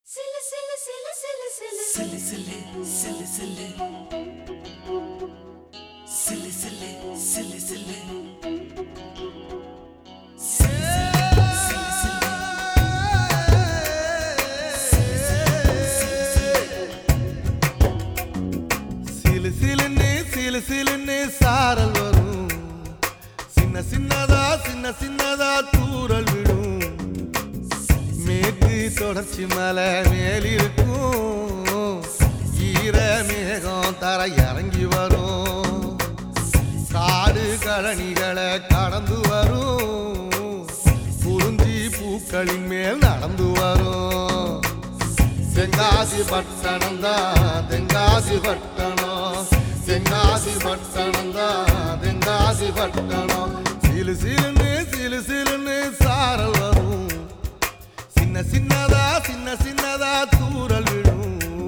Silly, silly, silly, silly, silly, silly, silly, silly, silly, silly, silly, silly. சிலுசிலுன்னு சாரல் வரும், சின்ன சின்னதா தூறல் விடும். மேற்கு தொடர்ச்சி மலை மேலிருக்கும், ஈர மேகம் தர இறங்கி வரும். காடு கழனிகளை கடந்து வரும், குறிஞ்சி பூக்களின் மேல் நடந்து வரும். தென்காசி பட்டணம் தான் தென்காசி பட்டணம், தென்காசி பட்டணம் தான் தென்காசி பட்டணம். சிலுசிலுன்னு சாரல் வரும், சின்ன சின்னதா தூறல் விடும்.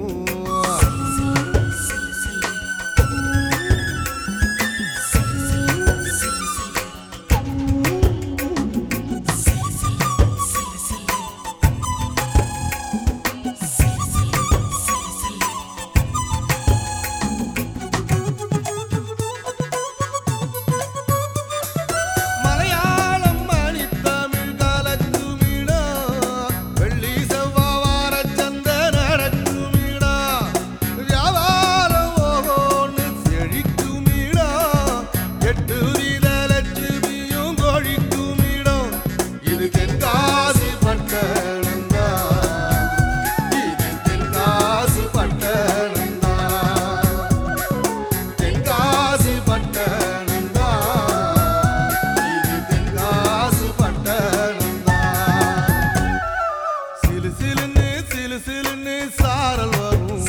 சிலுசிலுன்னு சாரல் வரும்,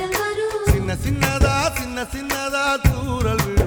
சின்னதா தூறல் விடும்.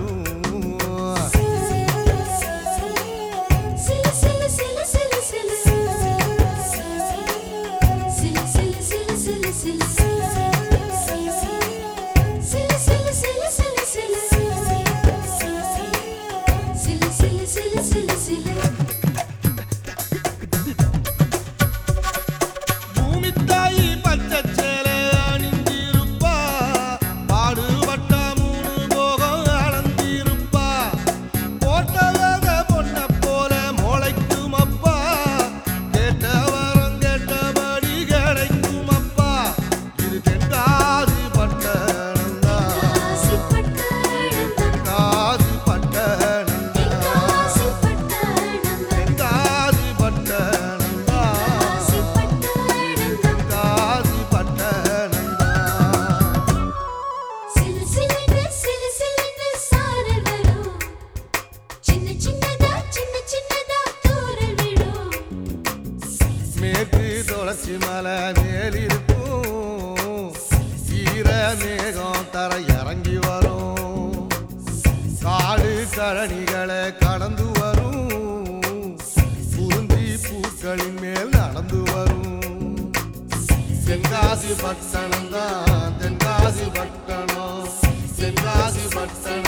மேற்கு தொடர்ச்சி மலை மேலிருக்கும், ஈர மேகம் தர இறங்கி வரும். காடு கழனிகளை கடந்து வரும், குறிஞ்சி பூக்களின் மேல் நடந்து வரும். தென்காசி பட்டணம் தான் தென்காசி பட்டணம், தென்காசி பட்டணம்.